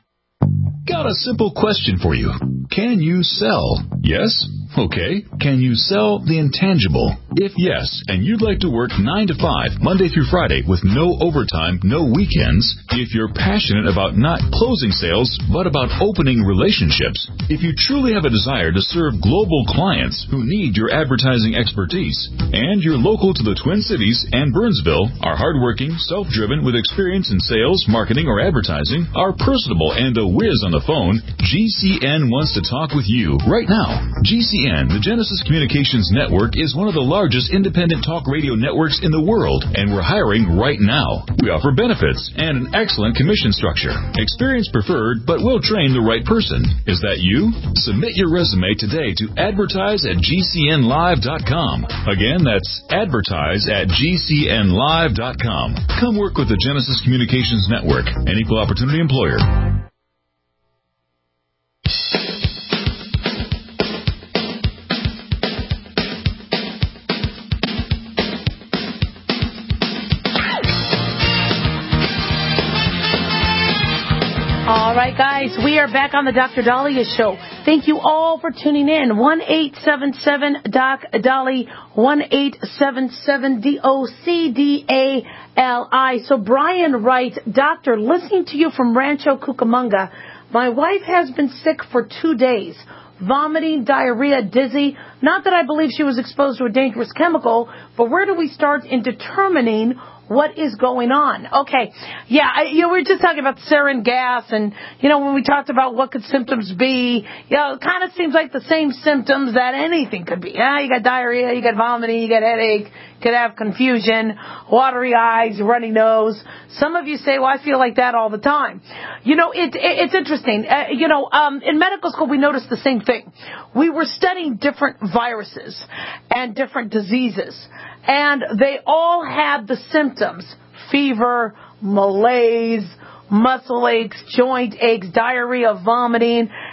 Got a simple question for you. Can you sell? Yes? Okay. Can you sell the intangible? If yes, and you'd like to work nine to five, Monday through Friday, with no overtime, no weekends, if you're passionate about not closing sales, but about opening relationships, if you truly have a desire to serve global clients who need your advertising expertise, and you're local to the Twin Cities and Burnsville, are hardworking, self-driven, with experience in sales, marketing, or advertising, are personable, and a whiz on the phone, G C N wants to talk with you right now. G C N, the Genesis Communications Network, is one of the largest independent talk radio networks in the world, and we're hiring right now. We offer benefits and an excellent commission structure. Experience preferred, but we'll train the right person. Is that you? Submit your resume today to advertise at G C N live dot com. Again, that's advertise at G C N live dot com. Come work with the Genesis Communications Network, an equal opportunity employer. All right, guys, we are back on the Doctor Dahlia Show. Thank you all for tuning in. one eight seven seven Doc Dolly, one eight seven seven D O C D A L I. So Brian writes, Doctor, listening to you from Rancho Cucamonga, my wife has been sick for two days. Vomiting, diarrhea, dizzy. Not that I believe she was exposed to a dangerous chemical, but where do we start in determining what is going on? Okay, yeah, I, you know, we were just talking about sarin gas, and, you know, when we talked about what could symptoms be, you know, it kind of seems like the same symptoms that anything could be. Yeah, you got diarrhea, you got vomiting, you got headache, you could have confusion, watery eyes, runny nose. Some of you say, well, I feel like that all the time. You know, it, it, it's interesting. Uh, you know, um, in medical school, we noticed the same thing. We were studying different viruses and different diseases, and they all had the symptoms: fever, malaise, muscle aches, joint aches, diarrhea, vomiting.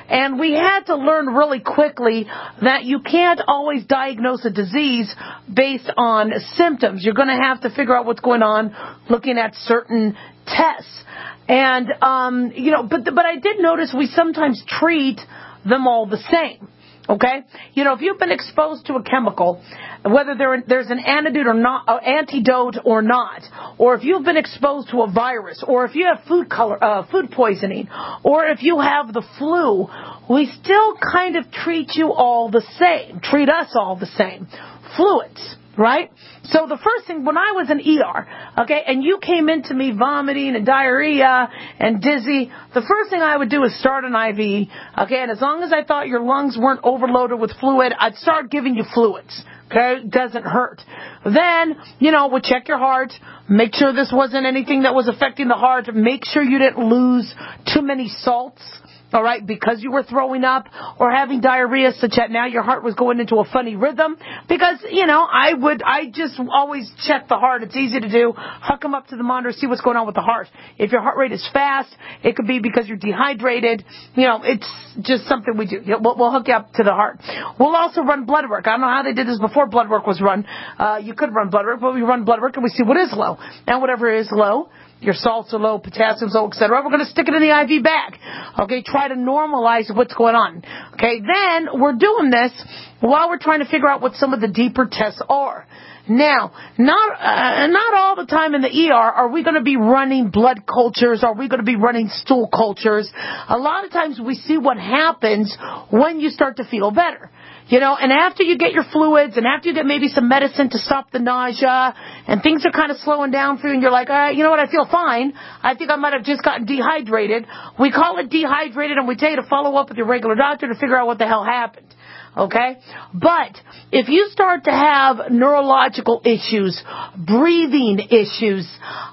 And we had to learn really quickly that you can't always diagnose a disease based on symptoms. You're going to have to figure out what's going on looking at certain tests. And, um, you know, but, but I did notice we sometimes treat them all the same. Okay? You know, if you've been exposed to a chemical, whether there, there's an antidote or not, uh, antidote or not, or if you've been exposed to a virus, or if you have food color, uh, food poisoning, or if you have the flu, we still kind of treat you all the same, treat us all the same. Fluids, right? So the first thing, when I was in E R, okay, and you came into me vomiting and diarrhea and dizzy, the first thing I would do is start an I V, okay, and as long as I thought your lungs weren't overloaded with fluid, I'd start giving you fluids, okay? Doesn't hurt. Then, you know, we'd check your heart, make sure this wasn't anything that was affecting the heart, make sure you didn't lose too many salts, all right, because you were throwing up or having diarrhea such that now your heart was going into a funny rhythm. Because, you know, I would, I just always check the heart. It's easy to do. Hook them up to the monitor, see what's going on with the heart. If your heart rate is fast, it could be because you're dehydrated. You know, it's just something we do. We'll, we'll hook you up to the heart. We'll also run blood work. I don't know how they did this before blood work was run. Uh, you could run blood work, but we run blood work and we see what is low. And whatever is low, your salts are low, potassium's low, et cetera. We're going to stick it in the I V bag. Okay, try to normalize what's going on. Okay, then we're doing this while we're trying to figure out what some of the deeper tests are. Now, not uh, not all the time in the E R are we going to be running blood cultures, are we going to be running stool cultures. A lot of times we see what happens when you start to feel better. You know, and after you get your fluids and after you get maybe some medicine to stop the nausea and things are kind of slowing down for you and you're like, all right, you know what, I feel fine. I think I might have just gotten dehydrated. We call it dehydrated and we tell you to follow up with your regular doctor to figure out what the hell happened. Okay? But if you start to have neurological issues, breathing issues,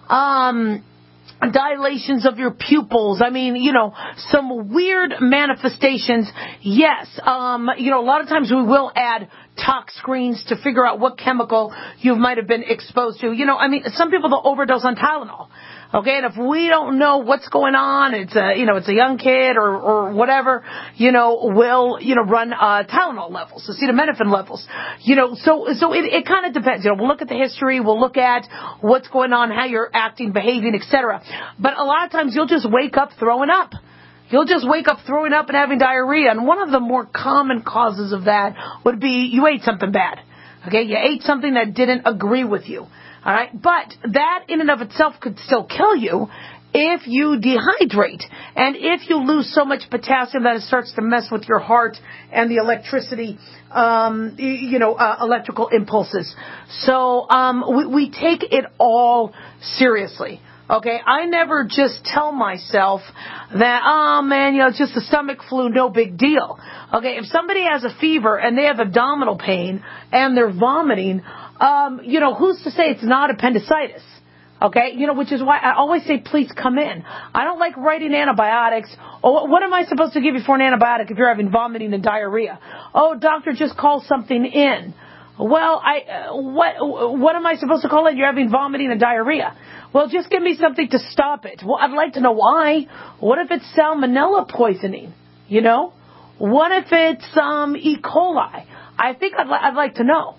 um... dilations of your pupils, I mean, you know, some weird manifestations, yes. Um, you know, a lot of times we will add tox screens to figure out what chemical you might have been exposed to. You know, I mean, some people will overdose on Tylenol. Okay, and if we don't know what's going on, it's a, you know, it's a young kid or, or whatever, you know, we'll, you know, run, uh, Tylenol levels, acetaminophen levels, you know, so, so it, it kind of depends. You know, we'll look at the history, we'll look at what's going on, how you're acting, behaving, et cetera. But a lot of times you'll just wake up throwing up. You'll just wake up throwing up and having diarrhea. And one of the more common causes of that would be you ate something bad. Okay, you ate something that didn't agree with you. All right, but that in and of itself could still kill you if you dehydrate and if you lose so much potassium that it starts to mess with your heart and the electricity, um, you know, uh, electrical impulses. So um, we, we take it all seriously. Okay, I never just tell myself that, oh man, you know, it's just a stomach flu, no big deal. Okay, if somebody has a fever and they have abdominal pain and they're vomiting, um, you know, who's to say it's not appendicitis? Okay, you know, which is why I always say, please come in. I don't like writing antibiotics. Oh, what am I supposed to give you for an antibiotic if you're having vomiting and diarrhea? Oh, doctor, just call something in. Well, I, uh, what, what am I supposed to call in? You're having vomiting and diarrhea. Well, just give me something to stop it. Well, I'd like to know why. What if it's salmonella poisoning? You know? What if it's um, E. coli? I think I'd, li- I'd like to know.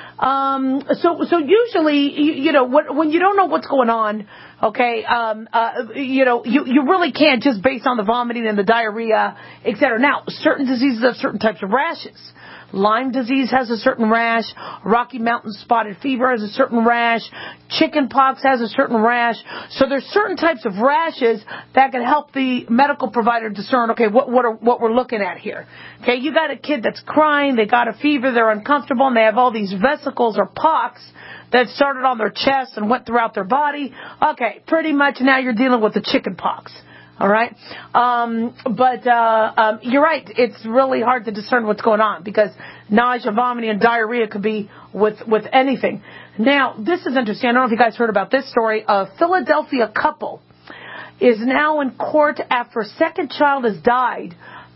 Um, so, so usually, you, you know, when, when you don't know what's going on, okay, um, uh, you know, you, you really can't just based on the vomiting and the diarrhea, et cetera. Now, certain diseases have certain types of rashes. Lyme disease has a certain rash. Rocky Mountain spotted fever has a certain rash. Chicken pox has a certain rash. So there's certain types of rashes that can help the medical provider discern, okay, what what, are, what we're looking at here. Okay, you got a kid that's crying, they got a fever, they're uncomfortable, and they have all these vesicles or pox that started on their chest and went throughout their body. Okay, pretty much now you're dealing with the chicken pox. All right, um, but uh, um, you're right. It's really hard to discern what's going on because nausea, vomiting, and diarrhea could be with with anything. Now, this is interesting. I don't know if you guys heard about this story. A Philadelphia couple is now in court after a second child has died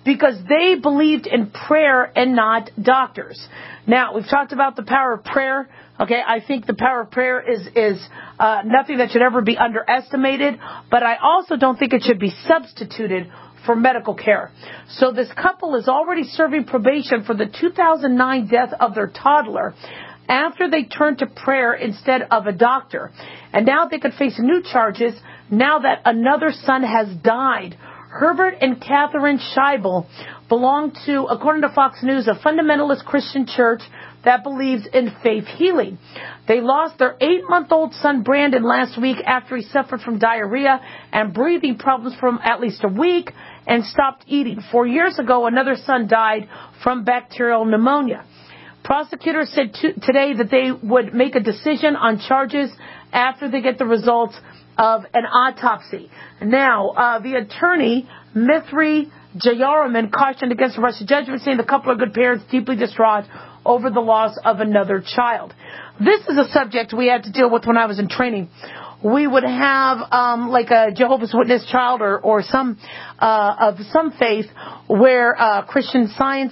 because they believed in prayer and not doctors. Now, we've talked about the power of prayer. Okay, I think the power of prayer is is uh, nothing that should ever be underestimated, but I also don't think it should be substituted for medical care. So this couple is already serving probation for the two thousand nine death of their toddler after they turned to prayer instead of a doctor. And now they could face new charges now that another son has died. Herbert and Catherine Scheibel belong to, according to Fox News, a fundamentalist Christian church that believes in faith healing. They lost their eight-month-old son Brandon last week after he suffered from diarrhea and breathing problems for at least a week and stopped eating. Four years ago, another son died from bacterial pneumonia. Prosecutors said to, today that they would make a decision on charges after they get the results of an autopsy. Now, uh, the attorney, Mithri Jayaraman, cautioned against the rush to judgment, saying the couple are good parents, deeply distraught over the loss of another child. This is a subject we had to deal with when I was in training. We would have um, like a Jehovah's Witness child or, or some uh, of some faith where uh, Christian Science,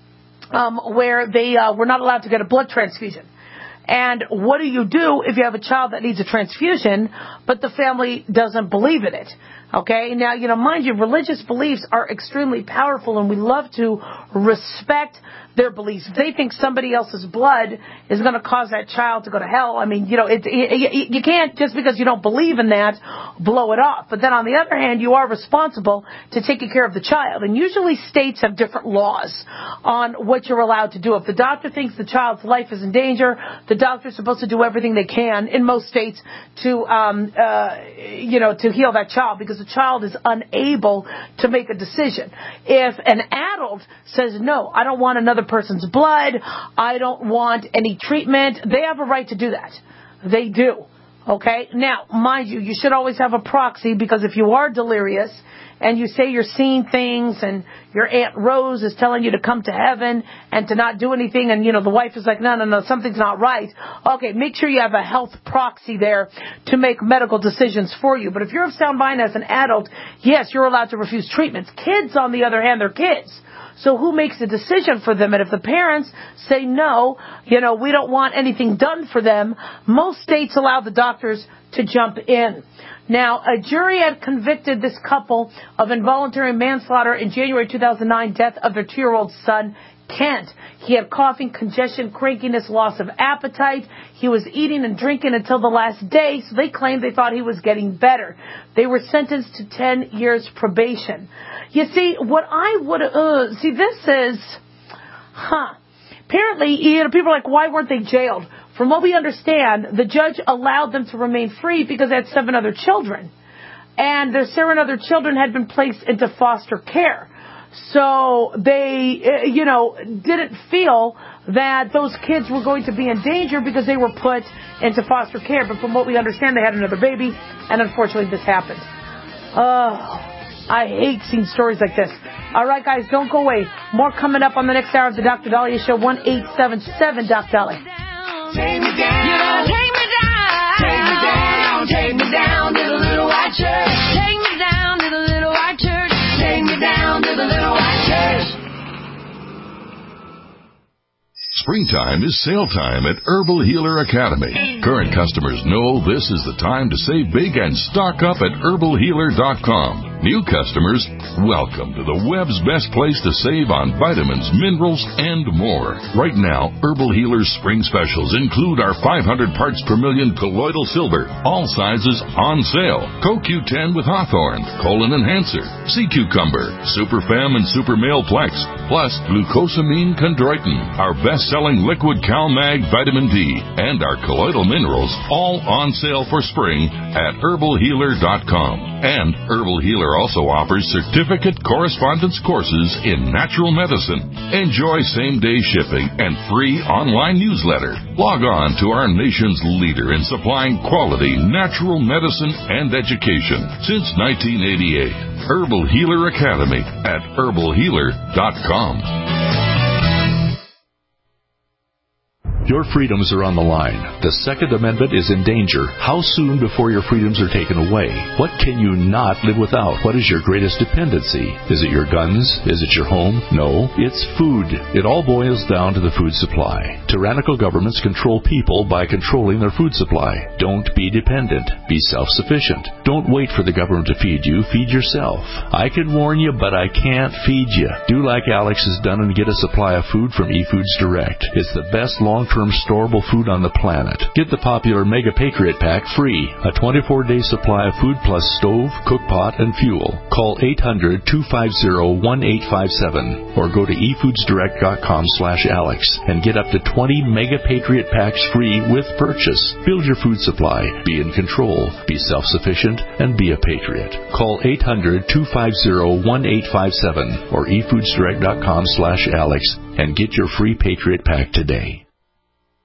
um, where they uh, were not allowed to get a blood transfusion. And what do you do if you have a child that needs a transfusion, but the family doesn't believe in it? Okay, now, you know, mind you, religious beliefs are extremely powerful, and we love to respect their beliefs. If they think somebody else's blood is going to cause that child to go to hell, I mean, you know, it, it, you can't, just because you don't believe in that, blow it off. But then on the other hand, you are responsible to taking care of the child. And usually states have different laws on what you're allowed to do. If the doctor thinks the child's life is in danger, the doctor's supposed to do everything they can in most states to, um, uh, you know, to heal that child, because the child is unable to make a decision. If an adult says, no, I don't want another person's blood, I don't want any treatment, they have a right to do that. They do. Okay? Now, mind you, you should always have a proxy, because if you are delirious and you say you're seeing things and your Aunt Rose is telling you to come to heaven and to not do anything, and, you know, the wife is like, no, no, no, something's not right. Okay, make sure you have a health proxy there to make medical decisions for you. But if you're of sound mind as an adult, yes, you're allowed to refuse treatments. Kids, on the other hand, they're kids. So who makes the decision for them? And if the parents say no, you know, we don't want anything done for them, most states allow the doctors to jump in. Now, a jury had convicted this couple of involuntary manslaughter in January two thousand nine death of their two-year-old son, Kent. He had coughing, congestion, crankiness, loss of appetite. He was eating and drinking until the last day, so they claimed they thought he was getting better. They were sentenced to ten years probation. You see, what I would, uh, see, this is, huh. Apparently, you know, people are like, why weren't they jailed? From what we understand, the judge allowed them to remain free because they had seven other children. And their seven other children had been placed into foster care. So they, you know, didn't feel that those kids were going to be in danger because they were put into foster care. But from what we understand, they had another baby, and unfortunately this happened. Oh, I hate seeing stories like this. All right, guys, don't go away. More coming up on the next hour of the Doctor Daliah Show, one eight seven seven Doc Dolly. Take me down. You know, take me down. Take me down. Take me down to the little white church. Take me down to the little white church. Take me down to the little white church. Springtime is sale time at Herbal Healer Academy. Current customers know this is the time to save big and stock up at herbal healer dot com. New customers, welcome to the web's best place to save on vitamins, minerals, and more. Right now, Herbal Healer's spring specials include our five hundred parts per million colloidal silver, all sizes on sale. Co Q ten with Hawthorne, Colon Enhancer, Sea Cucumber, Super Fem and Super Male Plex, plus Glucosamine Chondroitin, our best-selling liquid CalMag Vitamin D, and our colloidal minerals, all on sale for spring at herbal healer dot com. And Herbal Healer also offers certificate correspondence courses in natural medicine. Enjoy same-day shipping and free online newsletter. Log on to our nation's leader in supplying quality natural medicine and education since nineteen eighty-eight. Herbal Healer Academy at herbal healer dot com. Your freedoms are on the line. The Second Amendment is in danger. How soon before your freedoms are taken away? What can you not live without? What is your greatest dependency? Is it your guns? Is it your home? No, it's food. It all boils down to the food supply. Tyrannical governments control people by controlling their food supply. Don't be dependent. Be self-sufficient. Don't wait for the government to feed you. Feed yourself. I can warn you, but I can't feed you. Do like Alex has done and get a supply of food from eFoods Direct. It's the best long-term storable food on the planet. Get the popular Mega Patriot Pack free. A twenty-four day supply of food plus stove, cook pot, and fuel. Call eight hundred, two five zero, one eight five seven or go to e foods direct dot com slash Alex and get up to twenty Mega Patriot Packs free with purchase. Build your food supply. Be in control. Be self-sufficient and be a patriot. Call eight hundred, two five zero, one eight five seven or e foods direct dot com slash Alex and get your free Patriot Pack today.